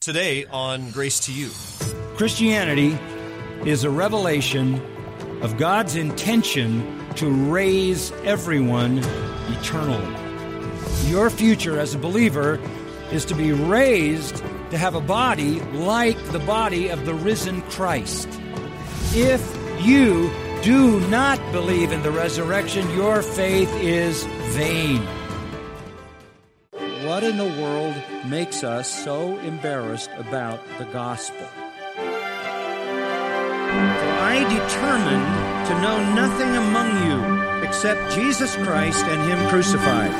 Today on Grace to You. Christianity is a revelation of God's intention to raise everyone eternally. Your future as a believer is to be raised to have a body like the body of the risen Christ. If you do not believe in the resurrection, your faith is vain. What in the world makes us so embarrassed about the gospel? So I determined to know nothing among you except Jesus Christ and Him crucified.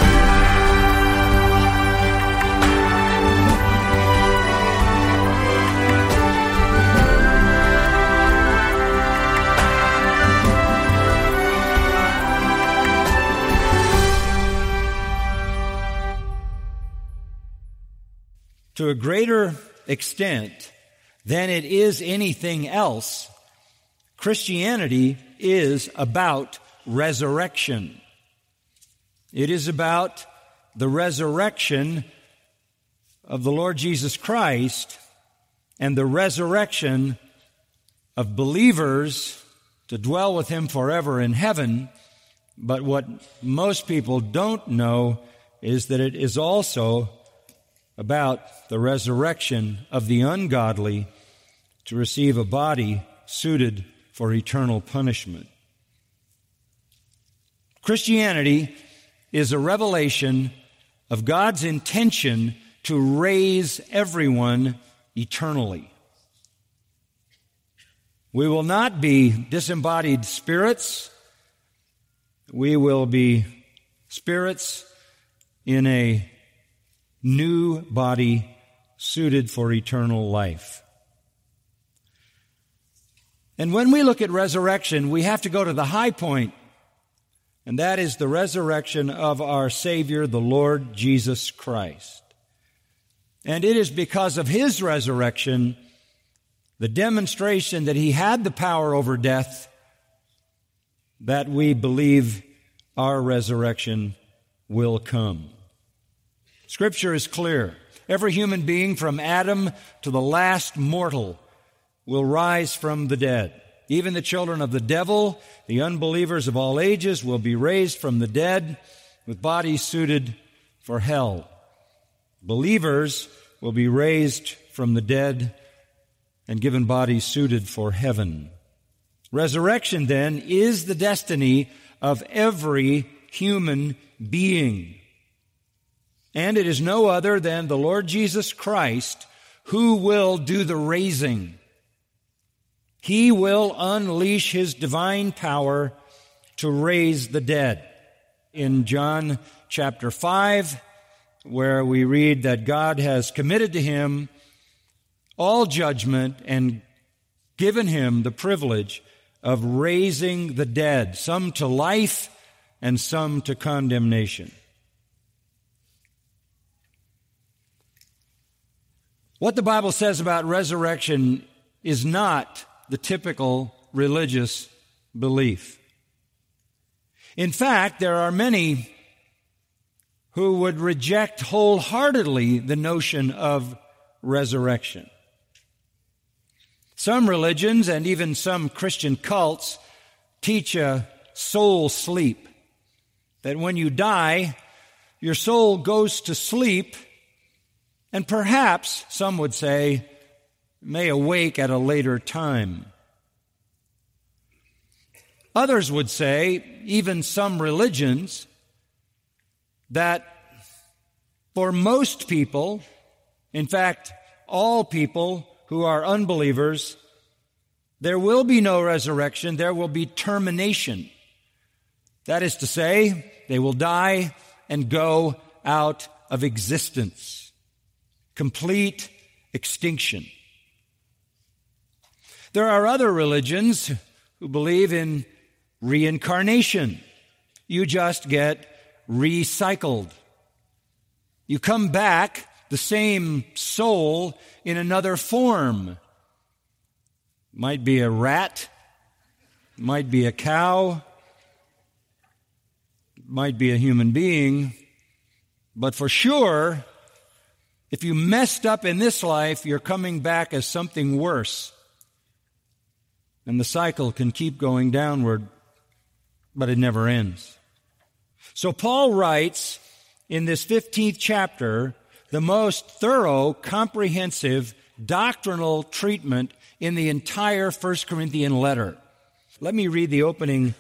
To a greater extent than it is anything else, Christianity is about resurrection. It is about the resurrection of the Lord Jesus Christ and the resurrection of believers to dwell with Him forever in heaven. But what most people don't know is that it is also about the resurrection of the ungodly to receive a body suited for eternal punishment. Christianity is a revelation of God's intention to raise everyone eternally. We will not be disembodied spirits. We will be spirits in a new body suited for eternal life. And when we look at resurrection, we have to go to the high point, and that is the resurrection of our Savior, the Lord Jesus Christ. And it is because of His resurrection, the demonstration that He had the power over death, that we believe our resurrection will come. Scripture is clear. Every human being from Adam to the last mortal will rise from the dead. Even the children of the devil, the unbelievers of all ages, will be raised from the dead with bodies suited for hell. Believers will be raised from the dead and given bodies suited for heaven. Resurrection, then, is the destiny of every human being. And it is no other than the Lord Jesus Christ who will do the raising. He will unleash His divine power to raise the dead. In John chapter 5, where we read that God has committed to Him all judgment and given Him the privilege of raising the dead, some to life and some to condemnation. What the Bible says about resurrection is not the typical religious belief. In fact, there are many who would reject wholeheartedly the notion of resurrection. Some religions and even some Christian cults teach a soul sleep, that when you die, your soul goes to sleep and perhaps, some would say, may awake at a later time. Others would say, even some religions, that for most people, in fact, all people who are unbelievers, there will be no resurrection, there will be termination. That is to say, they will die and go out of existence. Complete extinction. There are other religions who believe in reincarnation. You just get recycled. You come back, the same soul, in another form. Might be a rat, might be a cow, might be a human being, but for sure, If you messed up in this life, you're coming back as something worse. And the cycle can keep going downward, but it never ends. So Paul writes in this 15th chapter the most thorough, comprehensive, doctrinal treatment in the entire 1 Corinthian letter. Let me read the opening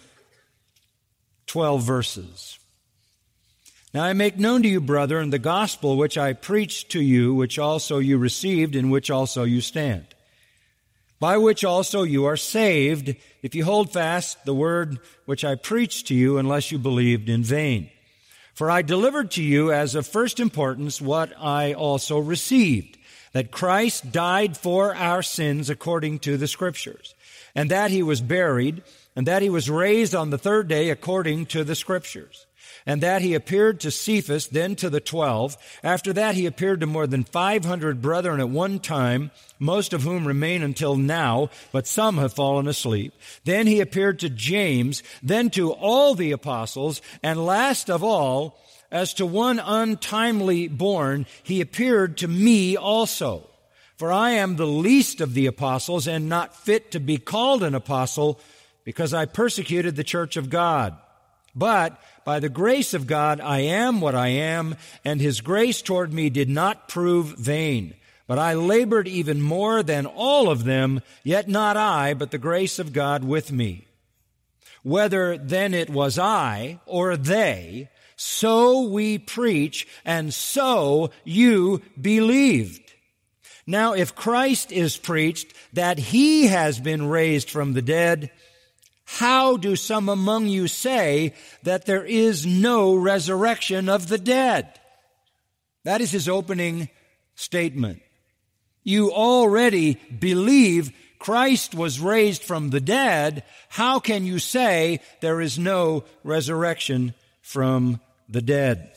12 verses. Now I make known to you, brethren, the gospel which I preached to you, which also you received, in which also you stand, by which also you are saved, if you hold fast the word which I preached to you, unless you believed in vain. For I delivered to you as of first importance what I also received, that Christ died for our sins according to the Scriptures, and that he was buried, and that he was raised on the third day according to the Scriptures, and that he appeared to Cephas, then to the 12. After that he appeared to more than 500 brethren at one time, most of whom remain until now, but some have fallen asleep. Then he appeared to James, then to all the apostles, and last of all, as to one untimely born, he appeared to me also. For I am the least of the apostles, and not fit to be called an apostle, because I persecuted the church of God. But by the grace of God I am what I am, and his grace toward me did not prove vain. But I labored even more than all of them, yet not I, but the grace of God with me. Whether then it was I or they, so we preach, and so you believed. Now if Christ is preached that he has been raised from the dead, how do some among you say that there is no resurrection of the dead? That is his opening statement. You already believe Christ was raised from the dead. How can you say there is no resurrection from the dead?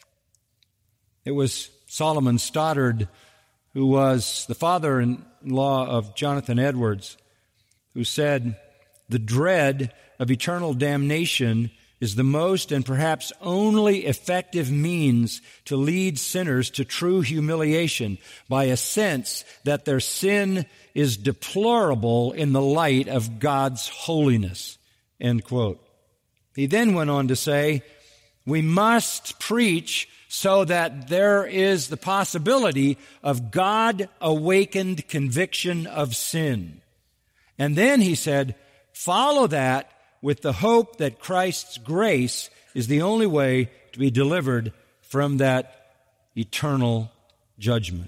It was Solomon Stoddard, who was the father-in-law of Jonathan Edwards, who said, "The dread of eternal damnation is the most and perhaps only effective means to lead sinners to true humiliation by a sense that their sin is deplorable in the light of God's holiness." End quote. He then went on to say, we must preach so that there is the possibility of God-awakened conviction of sin. And then he said, follow that with the hope that Christ's grace is the only way to be delivered from that eternal judgment.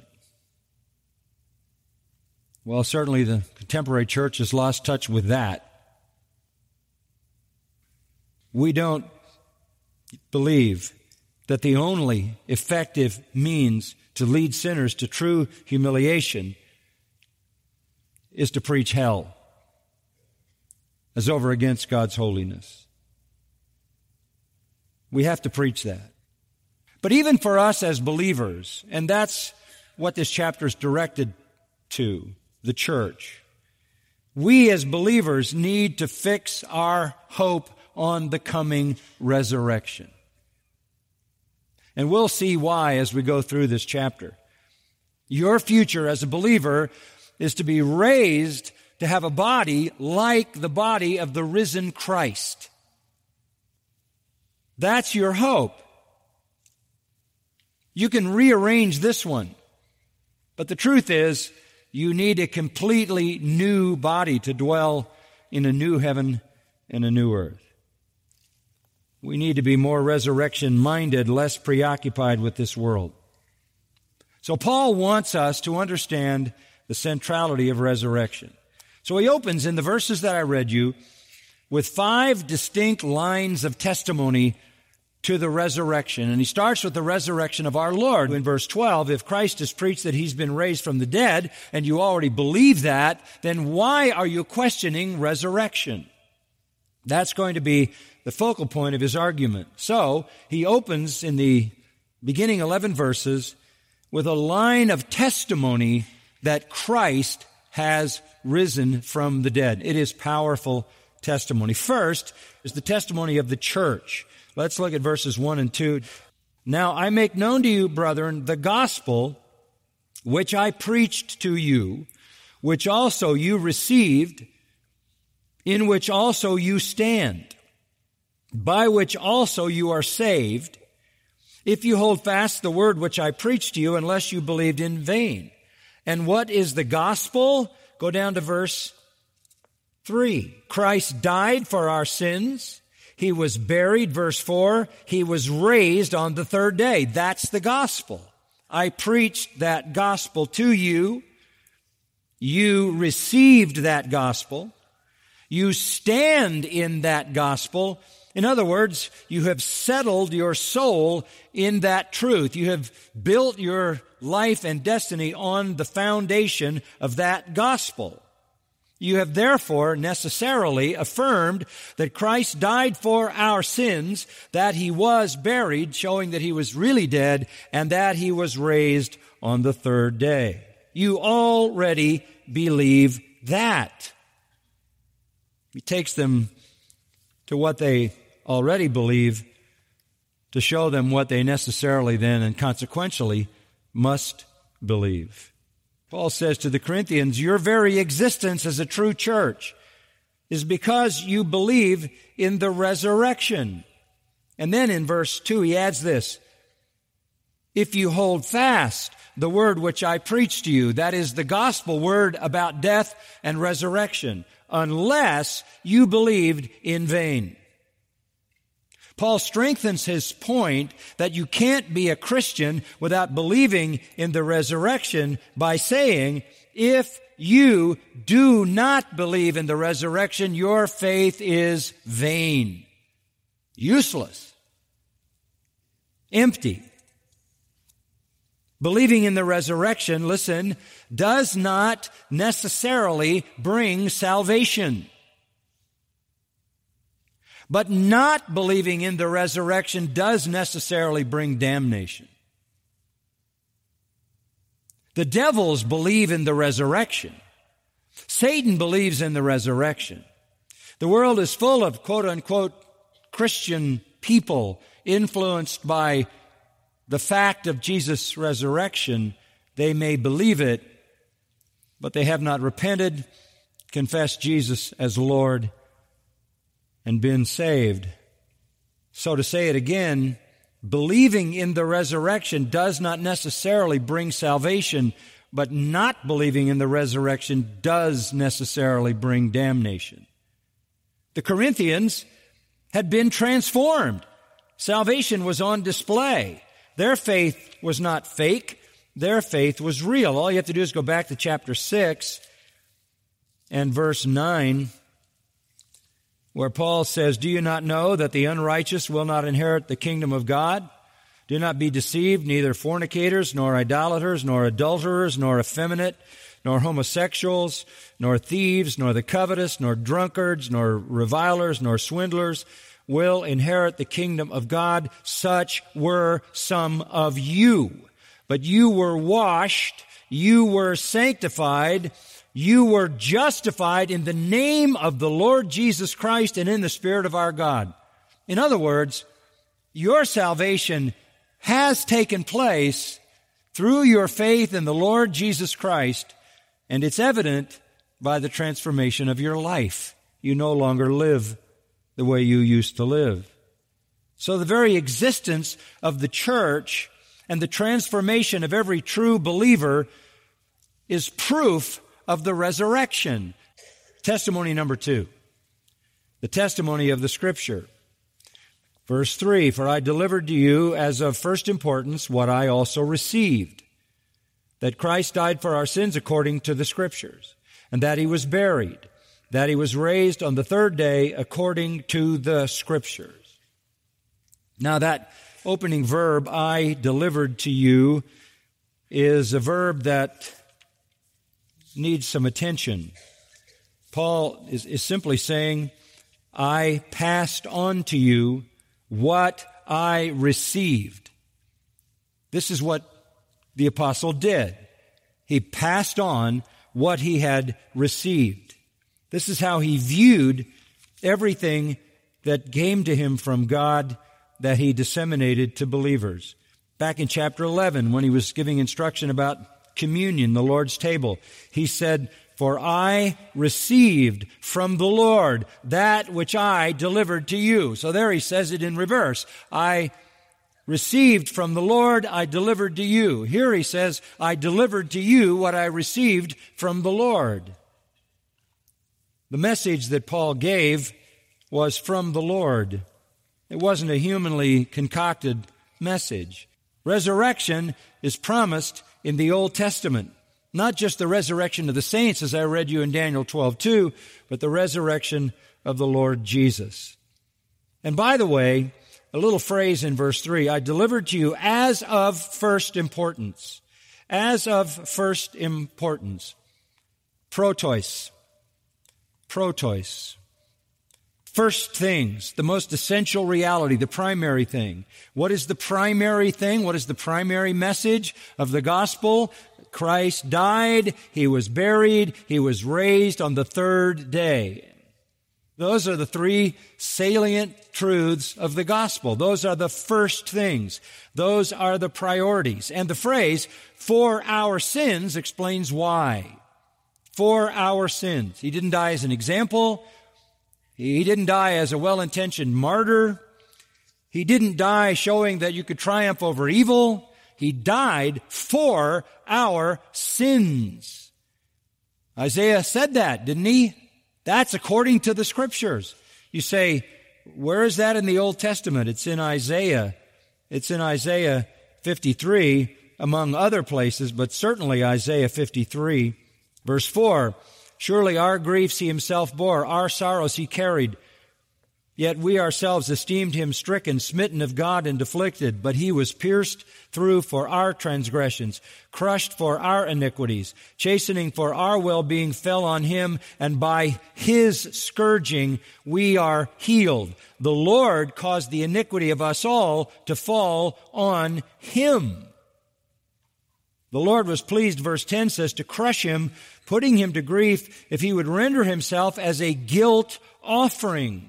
Well, certainly the contemporary church has lost touch with that. We don't believe that the only effective means to lead sinners to true humiliation is to preach hell as over against God's holiness. We have to preach that. But even for us as believers, and that's what this chapter is directed to, the church, we as believers need to fix our hope on the coming resurrection. And we'll see why as we go through this chapter. Your future as a believer is to be raised to have a body like the body of the risen Christ. That's your hope. You can rearrange this one, but the truth is you need a completely new body to dwell in a new heaven and a new earth. We need to be more resurrection-minded, less preoccupied with this world. So Paul wants us to understand the centrality of resurrection. So he opens in the verses that I read you with 5 distinct lines of testimony to the resurrection. And he starts with the resurrection of our Lord. In verse 12, if Christ has preached that he's been raised from the dead, and you already believe that, then why are you questioning resurrection? That's going to be the focal point of his argument. So he opens in the beginning 11 verses with a line of testimony that Christ has risen from the dead. It is powerful testimony. First is the testimony of the church. Let's look at verses 1 and 2. Now I make known to you, brethren, the gospel which I preached to you, which also you received, in which also you stand, by which also you are saved, if you hold fast the word which I preached to you, unless you believed in vain. And what is the gospel? Go down to verse 3. Christ died for our sins. He was buried, verse 4. He was raised on the third day. That's the gospel. I preached that gospel to you. You received that gospel. You stand in that gospel. In other words, you have settled your soul in that truth. You have built your life and destiny on the foundation of that gospel. You have therefore necessarily affirmed that Christ died for our sins, that He was buried, showing that He was really dead, and that He was raised on the third day. You already believe that. He takes them to what they already believe to show them what they necessarily then and consequentially must believe. Paul says to the Corinthians, your very existence as a true church is because you believe in the resurrection. And then in verse 2 he adds this, if you hold fast the word which I preached to you, that is the gospel word about death and resurrection, unless you believed in vain. Paul strengthens his point that you can't be a Christian without believing in the resurrection by saying, if you do not believe in the resurrection, your faith is vain, useless, empty. Believing in the resurrection, listen, does not necessarily bring salvation. But not believing in the resurrection does necessarily bring damnation. The devils believe in the resurrection. Satan believes in the resurrection. The world is full of quote-unquote Christian people influenced by the fact of Jesus' resurrection. They may believe it, but they have not repented, confessed Jesus as Lord, and been saved. So to say it again, believing in the resurrection does not necessarily bring salvation, but not believing in the resurrection does necessarily bring damnation. The Corinthians had been transformed. Salvation was on display. Their faith was not fake. Their faith was real. All you have to do is go back to chapter 6 and verse 9, where Paul says, do you not know that the unrighteous will not inherit the kingdom of God? Do not be deceived, neither fornicators, nor idolaters, nor adulterers, nor effeminate, nor homosexuals, nor thieves, nor the covetous, nor drunkards, nor revilers, nor swindlers will inherit the kingdom of God. Such were some of you. But you were washed, you were sanctified, you were justified in the name of the Lord Jesus Christ and in the Spirit of our God. In other words, your salvation has taken place through your faith in the Lord Jesus Christ, and it's evident by the transformation of your life. You no longer live the way you used to live. So the very existence of the church and the transformation of every true believer is proof of the resurrection. Testimony number 2, the testimony of the Scripture. Verse 3, for I delivered to you as of first importance what I also received, that Christ died for our sins according to the Scriptures, and that He was buried, that He was raised on the third day according to the Scriptures. Now that opening verb, I delivered to you, is a verb that needs some attention. Paul is simply saying, I passed on to you what I received. This is what the apostle did. He passed on what he had received. This is how he viewed everything that came to him from God that he disseminated to believers. Back in chapter 11, when he was giving instruction about communion, the Lord's table. He said, "For I received from the Lord that which I delivered to you." So there he says it in reverse. I received from the Lord, I delivered to you. Here he says, I delivered to you what I received from the Lord. The message that Paul gave was from the Lord. It wasn't a humanly concocted message. Resurrection is promised in the Old Testament. Not just the resurrection of the saints, as I read you in Daniel 12:2, but the resurrection of the Lord Jesus. And by the way, a little phrase in verse 3, I delivered to you as of first importance. As of first importance. Protos. Protos. First things, the most essential reality, the primary thing. What is the primary thing? What is the primary message of the gospel? Christ died, He was buried, He was raised on the third day. Those are the three salient truths of the gospel. Those are the first things. Those are the priorities. And the phrase, "for our sins," explains why. For our sins. He didn't die as an example. He didn't die as a well-intentioned martyr. He didn't die showing that you could triumph over evil. He died for our sins. Isaiah said that, didn't he? That's according to the Scriptures. You say, where is that in the Old Testament? It's in Isaiah. It's in Isaiah 53, among other places, but certainly Isaiah 53, verse 4. Surely our griefs He Himself bore, our sorrows He carried. Yet we ourselves esteemed Him stricken, smitten of God, and afflicted. But He was pierced through for our transgressions, crushed for our iniquities. Chastening for our well-being fell on Him, and by His scourging we are healed. The Lord caused the iniquity of us all to fall on Him. The Lord was pleased, verse 10 says, to crush Him, putting Him to grief, if He would render Himself as a guilt offering.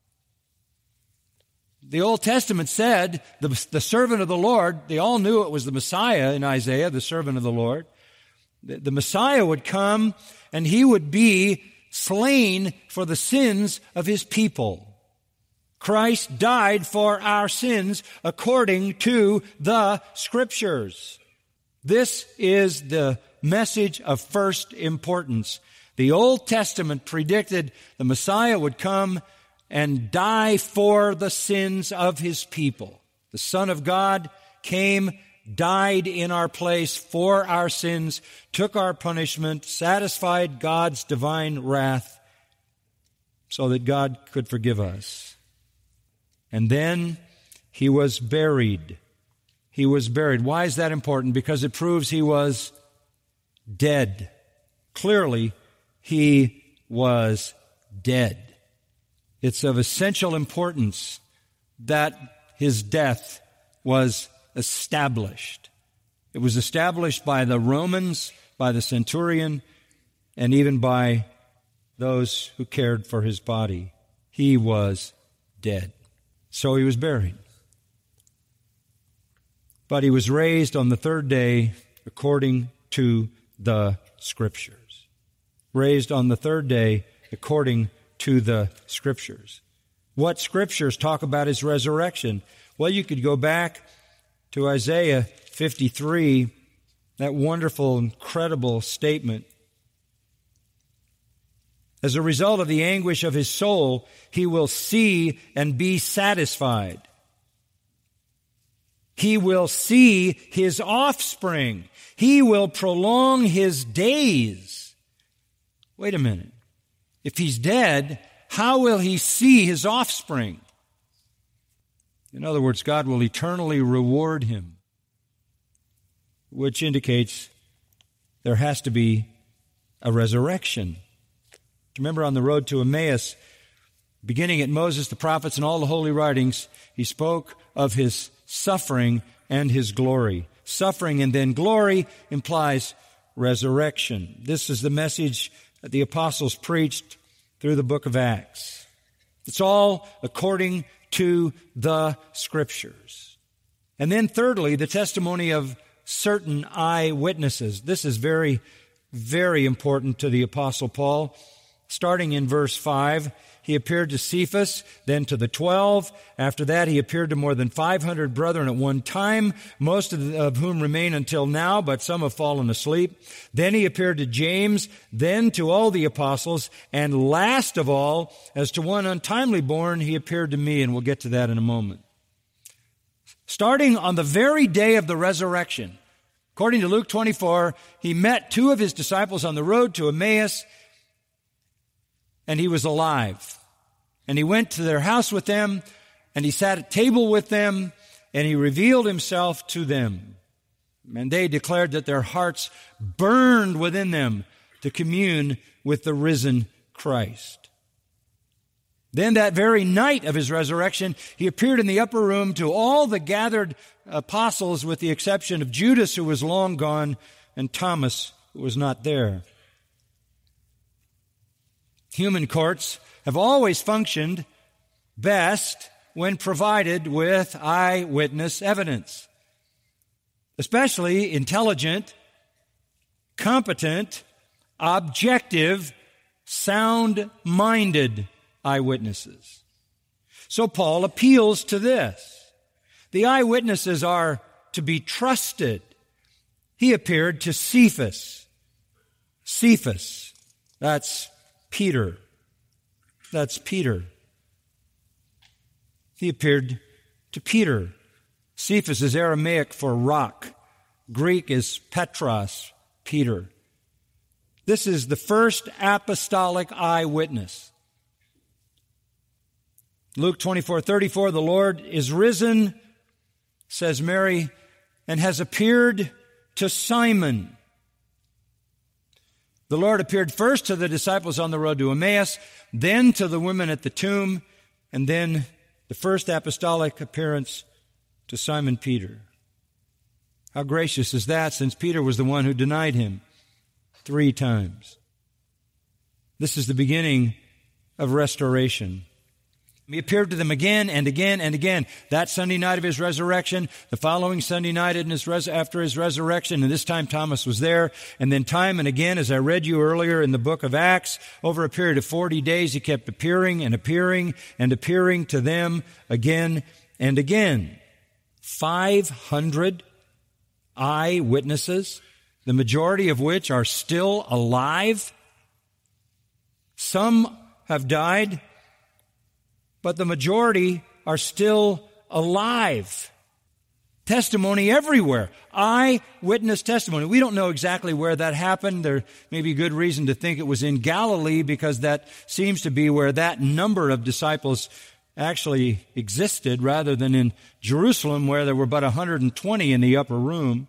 The Old Testament said the servant of the Lord, they all knew it was the Messiah in Isaiah, the servant of the Lord. The Messiah would come and He would be slain for the sins of His people. Christ died for our sins according to the Scriptures. This is the message of first importance. The Old Testament predicted the Messiah would come and die for the sins of His people. The Son of God came, died in our place for our sins, took our punishment, satisfied God's divine wrath so that God could forgive us. And then He was buried. He was buried. Why is that important? Because it proves He was dead. Clearly, He was dead. It's of essential importance that His death was established. It was established by the Romans, by the centurion, and even by those who cared for His body. He was dead. So He was buried. But He was raised on the third day according to the Scriptures. Raised on the third day according to the Scriptures. What Scriptures talk about His resurrection? Well, you could go back to Isaiah 53, that wonderful, incredible statement. As a result of the anguish of His soul, He will see and be satisfied. He will see His offspring. He will prolong His days. Wait a minute. If He's dead, how will He see His offspring? In other words, God will eternally reward him, which indicates there has to be a resurrection. Remember on the road to Emmaus, beginning at Moses, the prophets, and all the holy writings, He spoke of His suffering and His glory. Suffering and then glory implies resurrection. This is the message that the apostles preached through the book of Acts. It's all according to the Scriptures. And then thirdly, the testimony of certain eyewitnesses. This is very, very important to the Apostle Paul. Starting in verse 5, he appeared to Cephas, then to the 12. After that, he appeared to more than 500 brethren at one time, most of whom remain until now, but some have fallen asleep. Then he appeared to James, then to all the apostles, and last of all, as to one untimely born, he appeared to me, and we'll get to that in a moment. Starting on the very day of the resurrection, according to Luke 24, he met two of his disciples on the road to Emmaus, and he was alive. And he went to their house with them, and he sat at table with them, and he revealed himself to them. And they declared that their hearts burned within them to commune with the risen Christ. Then that very night of his resurrection, he appeared in the upper room to all the gathered apostles, with the exception of Judas, who was long gone, and Thomas, who was not there. Human courts have always functioned best when provided with eyewitness evidence, especially intelligent, competent, objective, sound-minded eyewitnesses. So Paul appeals to this. The eyewitnesses are to be trusted. He appeared to Cephas. Cephas, that's Peter. That's Peter. He appeared to Peter. Cephas is Aramaic for rock. Greek is Petros, Peter. This is the first apostolic eyewitness. Luke 24:34, the Lord is risen, says Mary, and has appeared to Simon. The Lord appeared first to the disciples on the road to Emmaus, then to the women at the tomb, and then the first apostolic appearance to Simon Peter. How gracious is that, since Peter was the one who denied him 3 times. This is the beginning of restoration. He appeared to them again and again and again. That Sunday night of his resurrection, the following Sunday night after his resurrection, and this time Thomas was there. And then time and again, as I read you earlier in the book of Acts, over a period of 40 days, he kept appearing and appearing and appearing to them again and again. 500 eyewitnesses, the majority of which are still alive. Some have died, but the majority are still alive. Testimony everywhere. Eyewitness testimony. We don't know exactly where that happened. There may be good reason to think it was in Galilee, because that seems to be where that number of disciples actually existed, rather than in Jerusalem, where there were but 120 in the upper room.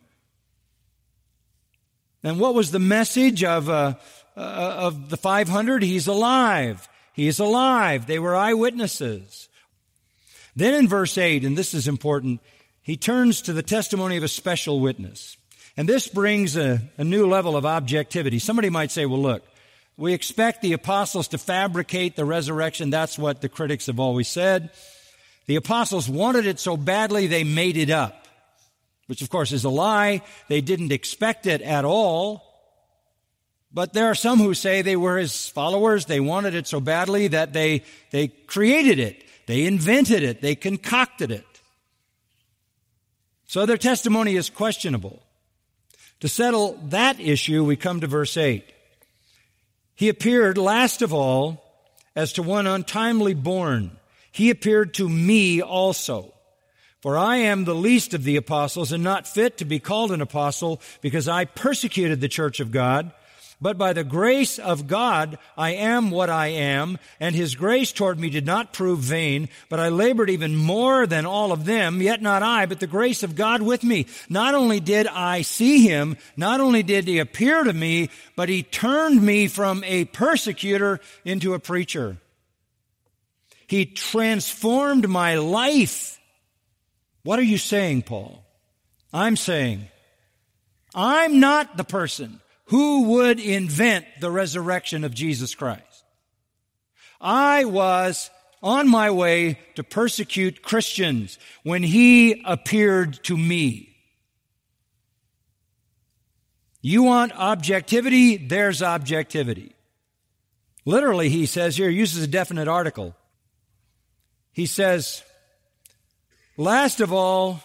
And what was the message of the 500? He's alive. He is alive. They were eyewitnesses. Then in verse 8, and this is important, he turns to the testimony of a special witness. And this brings a new level of objectivity. Somebody might say, well, look, we expect the apostles to fabricate the resurrection. That's what the critics have always said. The apostles wanted it so badly they made it up, which of course is a lie. They didn't expect it at all. But there are some who say they were his followers. They wanted it so badly that they created it. They invented it. They concocted it. So their testimony is questionable. To settle that issue, we come to verse 8. He appeared last of all as to one untimely born. He appeared to me also. For I am the least of the apostles, and not fit to be called an apostle, because I persecuted the church of God. But by the grace of God, I am what I am, and his grace toward me did not prove vain, but I labored even more than all of them, yet not I, but the grace of God with me. Not only did I see him, not only did he appear to me, but he turned me from a persecutor into a preacher. He transformed my life. What are you saying, Paul? I'm saying, I'm not the person who would invent the resurrection of Jesus Christ. I was on my way to persecute Christians when he appeared to me. You want objectivity? There's objectivity. Literally, he says here, uses a definite article. He says, last of all,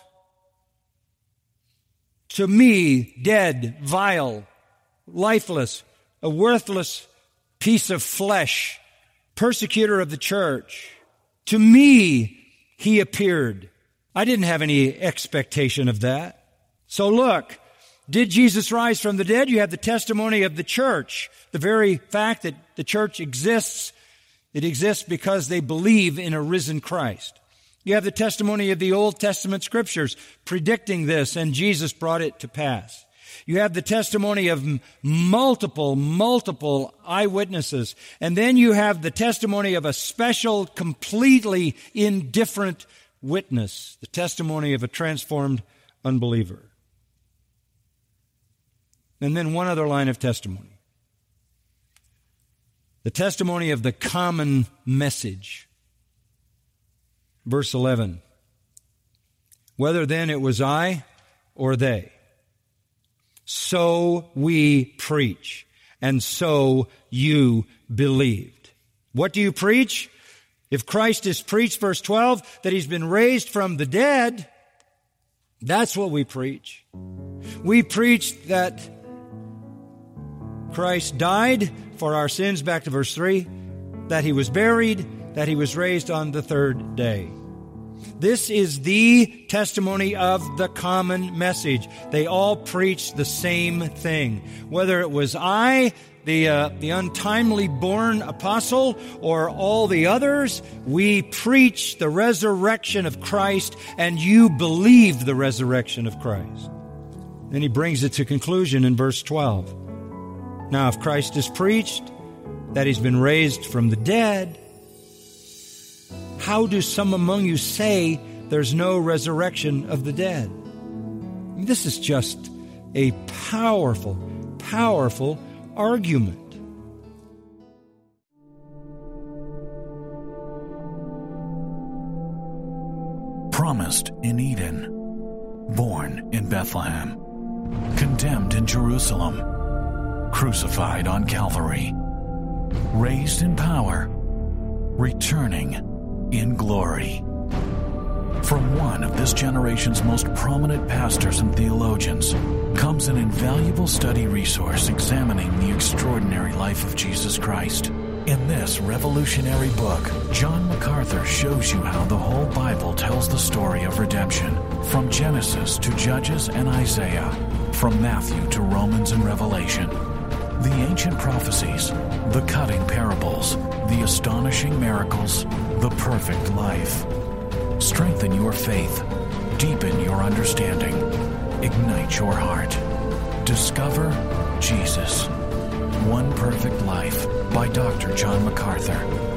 to me, dead, vile, lifeless, a worthless piece of flesh, persecutor of the church, to me he appeared. I didn't have any expectation of that. So look, did Jesus rise from the dead? You have the testimony of the church. The very fact that the church exists, it exists because they believe in a risen Christ. You have the testimony of the Old Testament scriptures predicting this, and Jesus brought it to pass. You have the testimony of multiple eyewitnesses. And then you have the testimony of a special, completely indifferent witness, the testimony of a transformed unbeliever. And then one other line of testimony. The testimony of the common message. Verse 11. Whether then it was I or they, so we preach, and so you believed. What do you preach? If Christ is preached, verse 12, that he's been raised from the dead, that's what we preach. We preach that Christ died for our sins, back to verse 3, that he was buried, that he was raised on the third day. This is the testimony of the common message. They all preach the same thing. Whether it was I, the untimely born apostle, or all the others, we preach the resurrection of Christ, and you believe the resurrection of Christ. Then he brings it to conclusion in verse 12. Now, if Christ is preached, that he's been raised from the dead, how do some among you say there's no resurrection of the dead? This is just a powerful argument. Promised in Eden, born in Bethlehem, condemned in Jerusalem, crucified on Calvary, raised in power, returning in glory. From one of this generation's most prominent pastors and theologians comes an invaluable study resource examining the extraordinary life of Jesus Christ. In this revolutionary book, John MacArthur shows you how the whole Bible tells the story of redemption, from Genesis to Judges and Isaiah, from Matthew to Romans and Revelation. The ancient prophecies, the cutting parables, the astonishing miracles, the perfect life. Strengthen your faith, deepen your understanding, ignite your heart. Discover Jesus. One Perfect Life by Dr. John MacArthur.